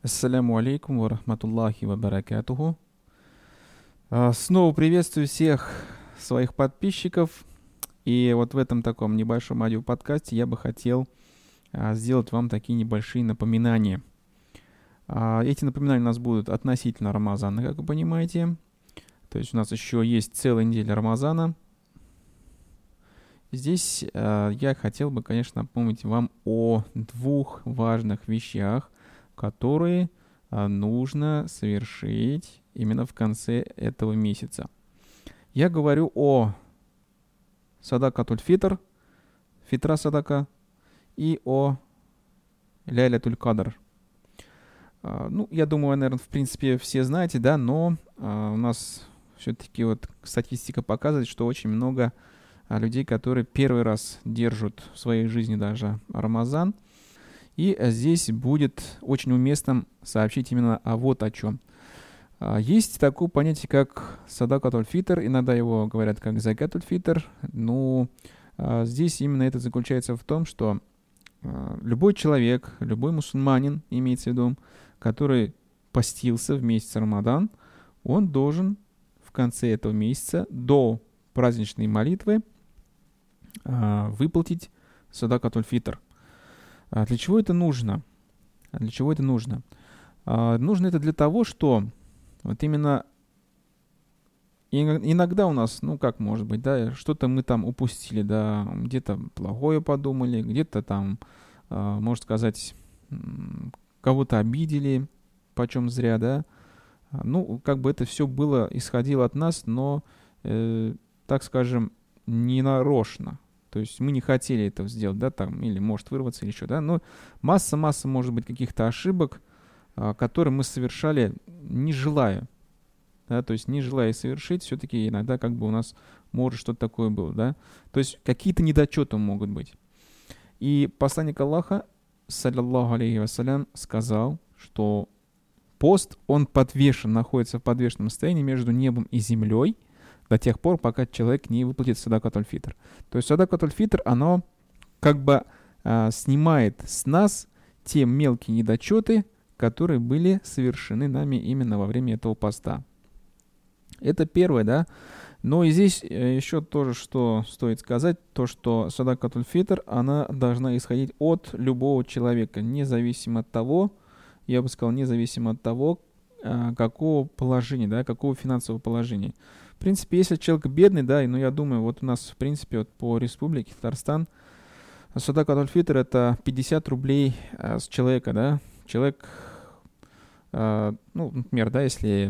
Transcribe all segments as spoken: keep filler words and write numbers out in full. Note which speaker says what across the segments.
Speaker 1: Ассаляму алейкум ва рахматуллахи ва баракатуху. А, Снова приветствую всех своих подписчиков. И вот в этом таком небольшом аудиоподкасте я бы хотел а, сделать вам такие небольшие напоминания. А, Эти напоминания у нас будут относительно Рамазана, как вы понимаете. То есть у нас еще есть целая неделя Рамазана. Здесь а, я хотел бы, конечно, напомнить вам о двух важных вещах, которые а, нужно совершить именно в конце этого месяца. Я говорю о садакатуль фитр, фитра садака, и о ляйлятуль кадр. А, ну, я думаю, наверное, в принципе, все знаете, да, но а, у нас все-таки вот статистика показывает, что очень много а, людей, которые первый раз держат в своей жизни даже Рамазан. И здесь будет очень уместно сообщить именно о вот о чем. Есть такое понятие, как садакатуль фитр, иногда его говорят как закатуль фитр. Ну, здесь именно это заключается в том, что любой человек, любой мусульманин, имеется в виду, который постился в месяц Рамадан, он должен в конце этого месяца до праздничной молитвы выплатить садакатуль фитр. А для чего это нужно? А для чего это нужно? А, нужно это для того, что вот именно иногда у нас, ну как может быть, да, что-то мы там упустили, да, где-то плохое подумали, где-то там, а, можно сказать, кого-то обидели, почем зря, да. Ну, как бы это все было, исходило от нас, но, э, так скажем, не нарочно. То есть мы не хотели этого сделать, да, там, или может вырваться, или еще, да, но масса-масса, может быть, каких-то ошибок, а, которые мы совершали, не желая, да, то есть не желая совершить, все-таки иногда как бы у нас может что-то такое было, да, то есть какие-то недочеты могут быть. И посланник Аллаха, саллаллаху алейхи вассалям, сказал, что пост, он подвешен, находится в подвешенном состоянии между небом и землей, до тех пор, пока человек не выплатит садакатуль фитр. То есть садакатуль фитр, оно как бы а, снимает с нас те мелкие недочеты, которые были совершены нами именно во время этого поста. Это первое, да. Но и здесь еще тоже, что стоит сказать, то, что садакатуль фитр, она должна исходить от любого человека, независимо от того, я бы сказал, независимо от того, а, какого положения, да, какого финансового положения. В принципе, если человек бедный, да, ну я думаю, вот у нас, в принципе, вот по республике Татарстан, садакатуль фитр это пятьдесят рублей а, с человека, да. Человек, а, ну, например, да, если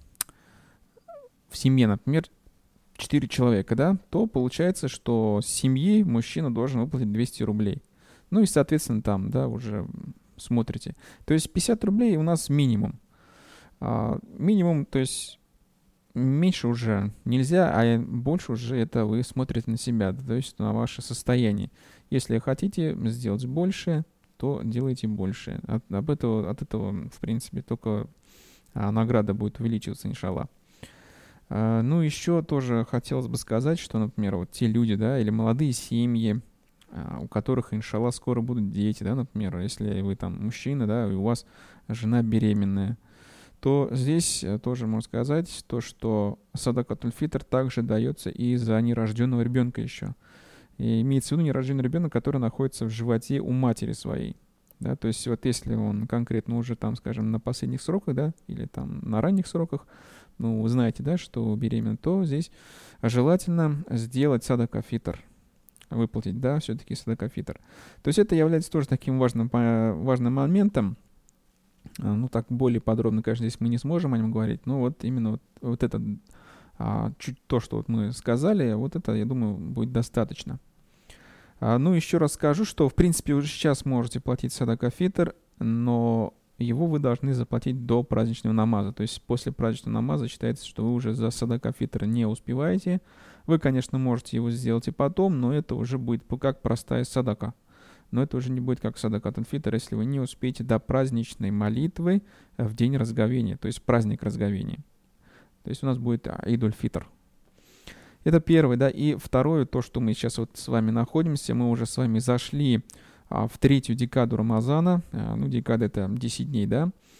Speaker 1: в семье, например, четыре человека, да, то получается, что с семьи мужчина должен выплатить двести рублей. Ну и, соответственно, там, да, уже смотрите. То есть пятьдесят рублей у нас минимум. А, минимум, то есть меньше уже нельзя, а больше уже это вы смотрите на себя, то есть на ваше состояние. Если хотите сделать больше, то делайте больше. От, об этого, от этого, в принципе, только а, награда будет увеличиваться, иншаллах. А, ну, еще тоже хотелось бы сказать, что, например, вот те люди, да, или молодые семьи, а, у которых, иншаллах, скоро будут дети, да, например, если вы там мужчина, да, и у вас жена беременная, то здесь тоже можно сказать то, что садакатуль фитр также дается и за нерожденного ребенка еще. И имеется в виду нерожденный ребенок, который находится в животе у матери своей. Да, то есть вот если он конкретно уже там, скажем, на последних сроках, да, или там на ранних сроках, ну, вы знаете, да, что беременна, то здесь желательно сделать садака фитр, выплатить, да, все-таки садака фитр. То есть это является тоже таким важным, важным моментом. Ну, так более подробно, конечно, здесь мы не сможем о нем говорить, но вот именно вот, вот это, а, чуть то, что вот мы сказали, вот это, я думаю, будет достаточно. А, ну, еще раз скажу, что, в принципе, уже сейчас можете платить садака фитр, но его вы должны заплатить до праздничного намаза. То есть после праздничного намаза считается, что вы уже за садака фитр не успеваете. Вы, конечно, можете его сделать и потом, но это уже будет как простая садака. Но это уже не будет как садакатуль фитр, если вы не успеете до праздничной молитвы в день разговения, то есть праздник разговения. То есть у нас будет идуль фитр. Это первое, да. И второе, то, что мы сейчас вот с вами находимся, мы уже с вами зашли а, в третью декаду Рамазана. А, ну, декада — это десять дней, да.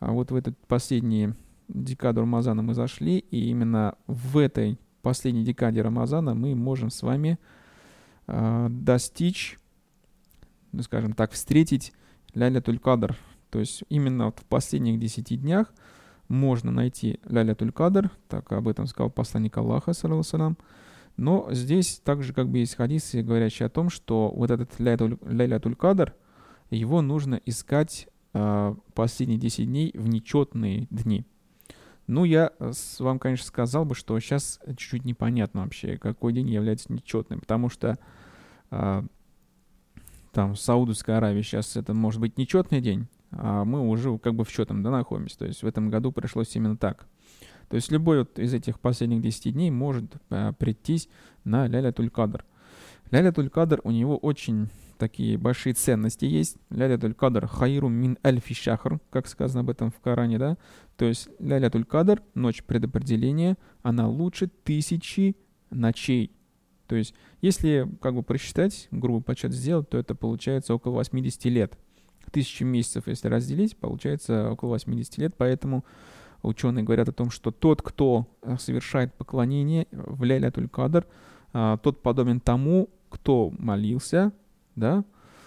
Speaker 1: А вот в эту последнюю декаду Рамазана мы зашли, и именно в этой последней декаде Рамазана мы можем с вами э, достичь, ну, скажем так, встретить Ляйлятуль Кадр. То есть именно вот в последних десяти днях можно найти Ляйлятуль Кадр, так об этом сказал посланник Аллаха, саллаллаху алейхи. Но здесь также как бы есть хадисы, говорящие о том, что вот этот Ляйлятуль Кадр, его нужно искать э, последние десять дней в нечетные дни. Ну, я вам, конечно, сказал бы, что сейчас чуть-чуть непонятно вообще, какой день является нечетным, потому что э, там в Саудовской Аравии сейчас это может быть нечетный день, а мы уже как бы в четном, да, находимся. То есть в этом году пришлось именно так. То есть любой вот из этих последних десяти дней может э, прийтись на Ляйлятуль Кадр. Ляйлятуль Кадр, у него очень такие большие ценности есть. Ляйлятуль Кадр хайру мин альфи шахр, как сказано об этом в Коране, да. То есть Ляйлятуль Кадр, ночь предопределения, она лучше тысячи ночей. То есть если как бы просчитать, грубо подсчет сделать, то это получается около восемьдесят лет. Тысячу месяцев, если разделить, получается около восемьдесят лет. Поэтому ученые говорят о том, что тот, кто совершает поклонение в Ляйлятуль Кадр, тот подобен тому, кто молился, да,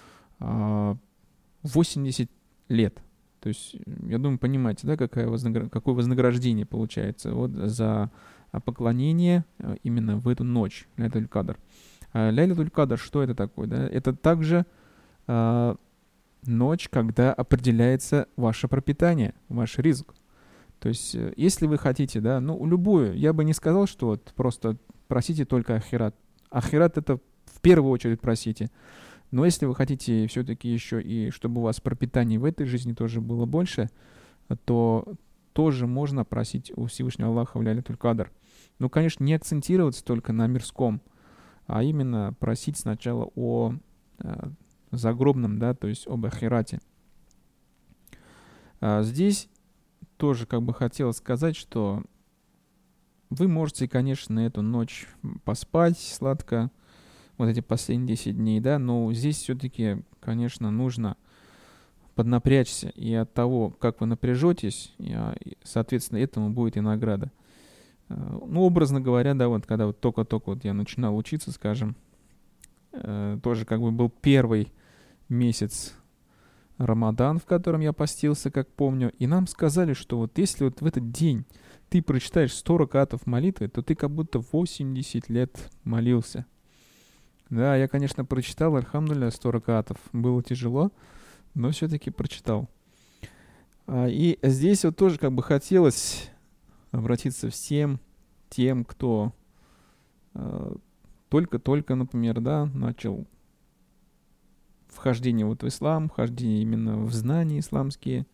Speaker 1: восемьдесят лет. То есть, я думаю, понимаете, да, какое, вознагр... какое вознаграждение получается вот за поклонение именно в эту ночь, Ляйлятуль Кадр. Ляйлятуль Кадр, что это такое? Да? Это также э, ночь, когда определяется ваше пропитание, ваш ризк. То есть, если вы хотите, да, ну, любую, я бы не сказал, что вот просто просите только ахират. Ахират — это в первую очередь просите. Но если вы хотите все-таки еще и чтобы у вас пропитание в этой жизни тоже было больше, то тоже можно просить у Всевышнего Аллаха в Ляйлятуль Кадр. Ну, конечно, не акцентироваться только на мирском, а именно просить сначала о э, загробном, да, то есть об ахирате. А здесь тоже как бы хотелось сказать, что вы можете, конечно, эту ночь поспать сладко, вот эти последние десять дней, да, но здесь все-таки, конечно, нужно поднапрячься, и от того, как вы напряжетесь, и, соответственно, этому будет и награда. Ну, образно говоря, да, вот когда вот только-только вот я начинал учиться, скажем, тоже как бы был первый месяц Рамадан, в котором я постился, как помню, и нам сказали, что вот если вот в этот день ты прочитаешь сто ракатов молитвы, то ты как будто восемьдесят лет молился. Да, я, конечно, прочитал, альхамдулилля, сто ракатов. Было тяжело, но все-таки прочитал. И здесь вот тоже как бы хотелось обратиться всем тем, кто только-только, например, да, начал вхождение вот в ислам, вхождение именно в знания исламские.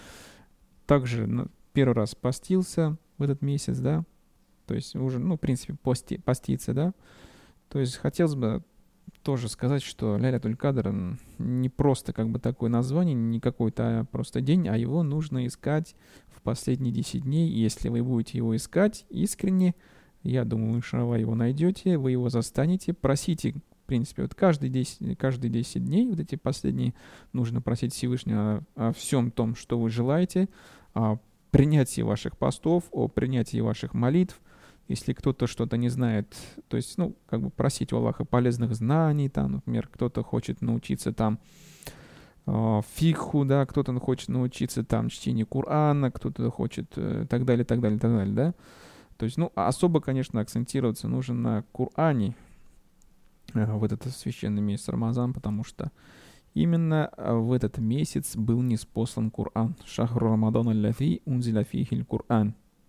Speaker 1: Также первый раз постился в этот месяц, да, то есть уже, ну, в принципе, пости, поститься, да. То есть хотелось бы тоже сказать, что Ляйлятуль Кадр не просто как бы такое название, не какой-то просто день, а его нужно искать в последние десять дней. И если вы будете его искать искренне, я думаю, иншаллах, его найдете, вы его застанете, просите, в принципе, вот каждые десять, каждые десять дней, вот эти последние, нужно просить Всевышнего о, о всем том, что вы желаете, о принятии ваших постов, о принятии ваших молитв. Если кто-то что-то не знает, то есть, ну, как бы просить у Аллаха полезных знаний, там, например, кто-то хочет научиться там э, фикху, да, кто-то хочет научиться там чтению Корана, кто-то хочет э, так далее, так далее, так далее, да. То есть, ну, особо, конечно, акцентироваться нужно на Коране э, в этот священный месяц Рамазан, потому что именно в этот месяц был ниспослан Коран. Шахру Рамадан аллази унзиля фихиль Коран.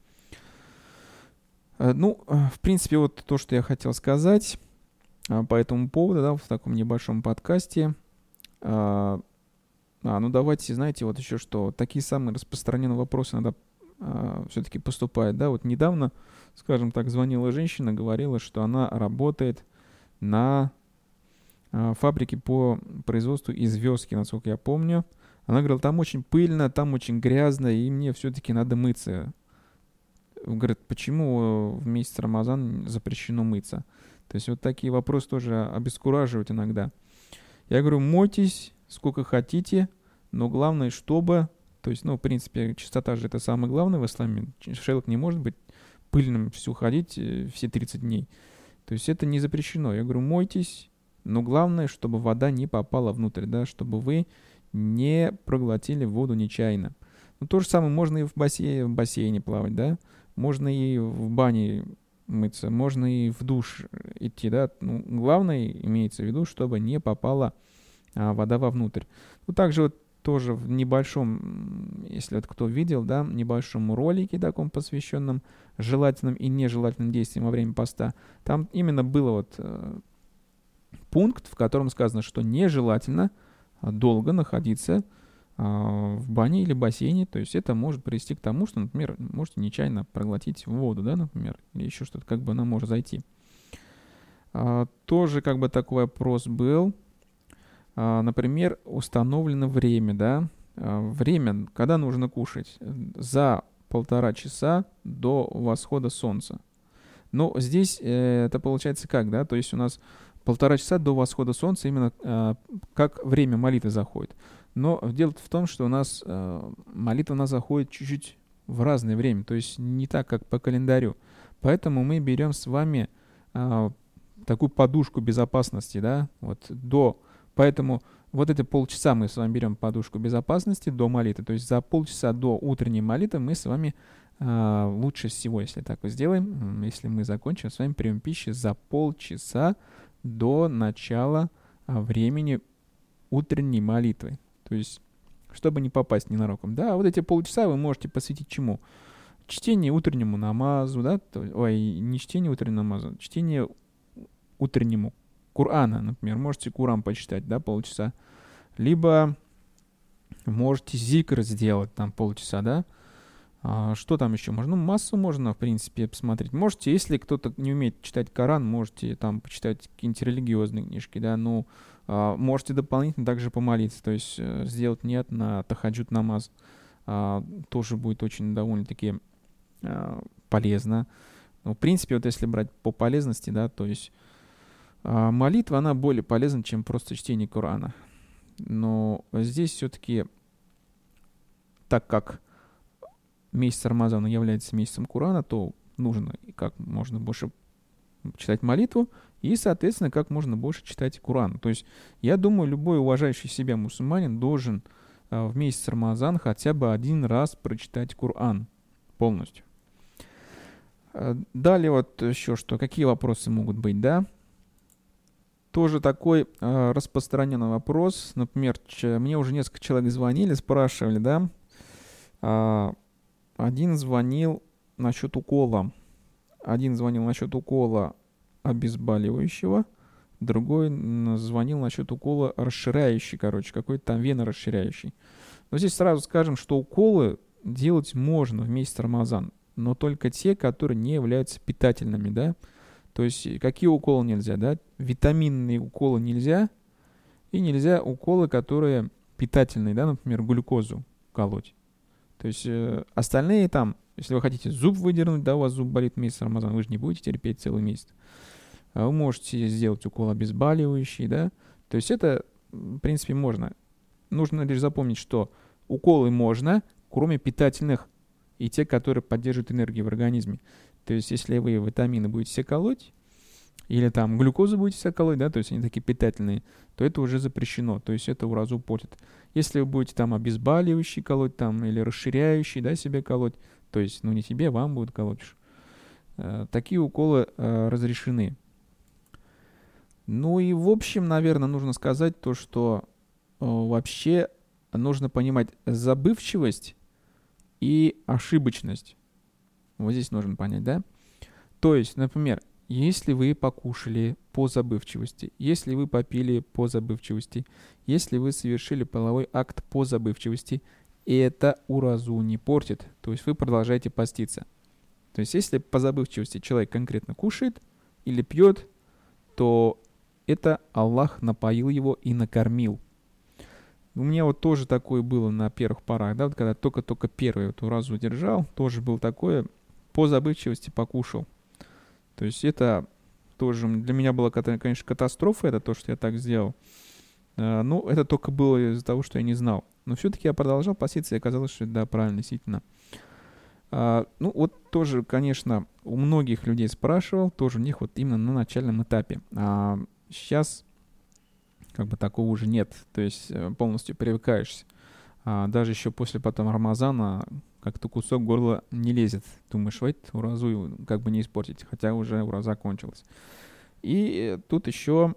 Speaker 1: Ну, в принципе, вот то, что я хотел сказать по этому поводу, да, в таком небольшом подкасте. А, ну, давайте, знаете, вот еще что, такие самые распространенные вопросы иногда а, все-таки поступают, да. Вот недавно, скажем так, звонила женщина, говорила, что она работает на а, фабрике по производству известки, насколько я помню. Она говорила, там очень пыльно, там очень грязно, и мне все-таки надо мыться. Говорит, почему в месяц Рамазан запрещено мыться? То есть вот такие вопросы тоже обескураживают иногда. Я говорю, мойтесь сколько хотите, но главное, чтобы То есть, ну, в принципе, чистота же это самое главное в исламе. Шелк не может быть пыльным все ходить э, все тридцать дней. То есть это не запрещено. Я говорю, мойтесь, но главное, чтобы вода не попала внутрь, да, чтобы вы не проглотили воду нечаянно. Ну, то же самое можно и в бассейне, в бассейне плавать, да, можно и в бане мыться, можно и в душ идти, да. Ну, главное, имеется в виду, чтобы не попала а, вода вовнутрь. Ну, также вот тоже в небольшом, если вот кто видел, да, небольшом ролике таком посвященном желательным и нежелательным действиям во время поста, там именно было вот э, пункт, в котором сказано, что нежелательно долго находиться в бане или бассейне, то есть это может привести к тому, что, например, можете нечаянно проглотить воду, да, например, или еще что-то, как бы она может зайти. А, тоже как бы такой вопрос был. А, например, установлено время, да, а, время, когда нужно кушать, за полтора часа до восхода солнца. Но здесь э, это получается как, да, то есть у нас полтора часа до восхода солнца именно э, как время молитвы заходит. Но дело в том, что у нас э, молитва у нас заходит чуть-чуть в разное время, то есть не так, как по календарю. Поэтому мы берем с вами э, такую подушку безопасности, да, вот до, поэтому вот эти полчаса мы с вами берем подушку безопасности до молитвы, то есть за полчаса до утренней молитвы мы с вами э, лучше всего, если так вот сделаем, если мы закончим с вами прием пищи за полчаса до начала э, времени утренней молитвы. То есть, чтобы не попасть ненароком. Да, вот эти полчаса вы можете посвятить чему? Чтение утреннему намазу, да, ой, не чтение утреннему намазу, чтение утреннему Корана, например. Можете Коран почитать, да, полчаса. Либо можете зикр сделать там полчаса, да. А, что там еще можно? Ну, массу можно, в принципе, посмотреть. Можете, если кто-то не умеет читать Коран, можете там почитать какие-нибудь религиозные книжки, да, ну, а, можете дополнительно также помолиться, то есть э, сделать нет на тахаджуд намаз. А, тоже будет очень довольно-таки а, полезно. Ну, в принципе, вот если брать по полезности, да, то есть а, молитва, она более полезна, чем просто чтение Корана. Но здесь все-таки, так как месяц Рамазана является месяцем Корана, то нужно как можно больше читать молитву и, соответственно, как можно больше читать Коран. То есть, я думаю, любой уважающий себя мусульманин должен а, в месяц Рамазан хотя бы один раз прочитать Коран полностью. А, далее вот еще что, какие вопросы могут быть, да? Тоже такой а, распространенный вопрос. Например, ч- мне уже несколько человек звонили, спрашивали, да? А, один звонил насчет укола. Один звонил насчет укола обезболивающего, другой звонил насчет укола расширяющий, короче, какой-то там венорасширяющий. Но здесь сразу скажем, что уколы делать можно в месяц Рамазан, но только те, которые не являются питательными, да. То есть какие уколы нельзя, да? Витаминные уколы нельзя, и нельзя уколы, которые питательные, да, например, глюкозу колоть. То есть э, остальные там, если вы хотите зуб выдернуть, да, у вас зуб болит месяц Рамазан, вы же не будете терпеть целый месяц. Вы можете сделать укол обезболивающий, да. То есть это, в принципе, можно. Нужно лишь запомнить, что уколы можно, кроме питательных и те, которые поддерживают энергию в организме. То есть если вы витамины будете себе колоть, или там глюкозу будете себе колоть, да, то есть они такие питательные, то это уже запрещено, то есть это уразу портит. Если вы будете там обезболивающий колоть, там, или расширяющий, да, себе колоть, то есть, ну, не себе, вам будут колоть. Э, такие уколы э, разрешены. Ну и в общем, наверное, нужно сказать то, что э, вообще нужно понимать забывчивость и ошибочность. Вот здесь нужно понять, да? То есть, например, если вы покушали по забывчивости, если вы попили по забывчивости, если вы совершили половой акт по забывчивости, это уразу не портит. То есть вы продолжаете поститься. То есть если по забывчивости человек конкретно кушает или пьет, то это Аллах напоил его и накормил. У меня вот тоже такое было на первых порах, да, вот когда только-только первый вот уразу держал, тоже было такое, по забывчивости покушал. То есть это тоже для меня была, конечно, катастрофа, это то, что я так сделал. Но это только было из-за того, что я не знал. Но все-таки я продолжал поститься, и оказалось, что да, правильно, действительно. А, ну, вот тоже, конечно, у многих людей спрашивал, тоже у них вот именно на начальном этапе. А сейчас как бы такого уже нет, то есть полностью привыкаешься. А даже еще после потом Рамазана как-то кусок горла не лезет. Думаешь, вот уразу как бы не испортить, хотя уже ураза кончилась. И тут еще,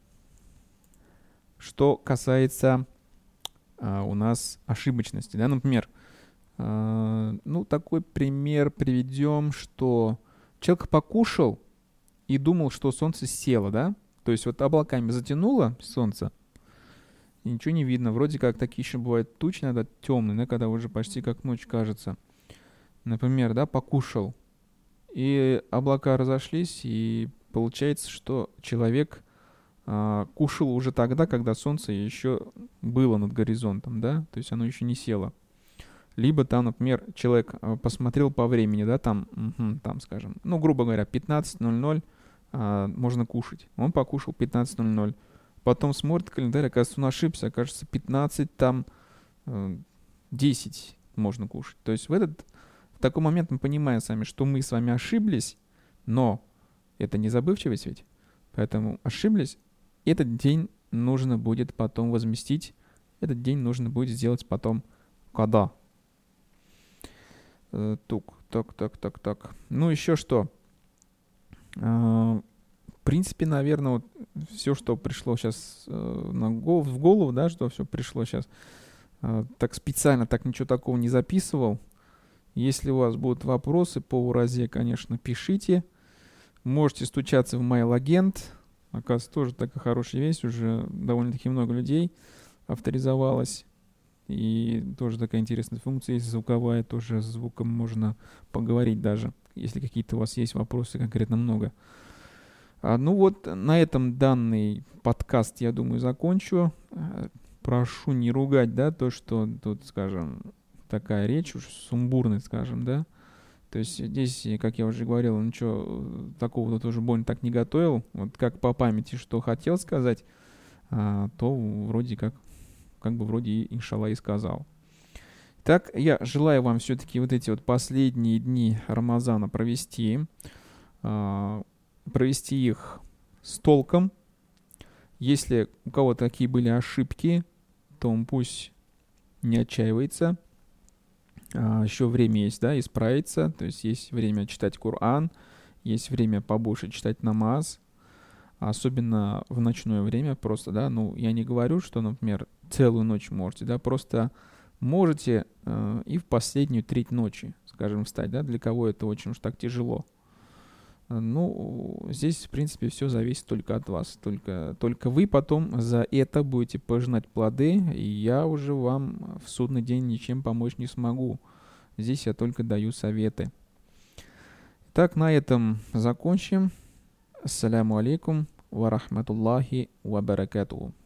Speaker 1: что касается а, у нас ошибочности, да, например, а, ну, такой пример приведем, что человек покушал и думал, что солнце село, да, то есть вот облаками затянуло солнце, и ничего не видно. Вроде как такие еще бывают тучи, иногда темные, да, когда уже почти как ночь кажется. Например, да, покушал, и облака разошлись, и получается, что человек а, кушал уже тогда, когда солнце еще было над горизонтом, да, то есть оно еще не село. Либо там, например, человек а, посмотрел по времени, да, там, угу, там, скажем, ну, грубо говоря, пятнадцать ноль ноль а, можно кушать. Он покушал пятнадцать ноль ноль. Потом смотрит календарь, оказывается, он ошибся, окажется пятнадцать, там, десять можно кушать. То есть в этот, в такой момент мы понимаем сами, что мы с вами ошиблись, но это не забывчивость ведь, поэтому ошиблись, этот день нужно будет потом возместить, этот день нужно будет сделать потом када. Тук, так, так, так, так. Ну, еще что? В принципе, наверное, вот все, что пришло сейчас э, на гол- в голову, да, что все пришло сейчас, э, так специально так ничего такого не записывал. Если у вас будут вопросы по уразе, конечно, пишите. Можете стучаться в MailAgent. Оказывается, тоже такая хорошая вещь. Уже довольно-таки много людей авторизовалось. И тоже такая интересная функция есть звуковая. Тоже с звуком можно поговорить даже, если какие-то у вас есть вопросы, конкретно много. Ну вот, на этом данный подкаст, я думаю, закончу. Прошу не ругать, да, то, что тут, скажем, такая речь уж сумбурная, скажем, да. То есть здесь, как я уже говорил, ничего такого тут уже больно так не готовил. Вот как по памяти, что хотел сказать, то вроде как, как бы вроде, иншаллах, и сказал. Так, я желаю вам все-таки вот эти вот последние дни Рамазана провести, провести их с толком. Если у кого-то такие были ошибки, то он пусть не отчаивается. А, еще время есть, да, исправиться. То есть есть время читать Коран, есть время побольше читать намаз. Особенно в ночное время просто, да. Ну, я не говорю, что, например, целую ночь можете, да, просто можете э, и в последнюю треть ночи, скажем, встать, да. Для кого это очень уж так тяжело. Ну, здесь, в принципе, все зависит только от вас. Только, только вы потом за это будете пожинать плоды, и я уже вам в судный день ничем помочь не смогу. Здесь я только даю советы. Так, на этом закончим. Ассаляму алейкум ва рахматуллахи ва баракатуху.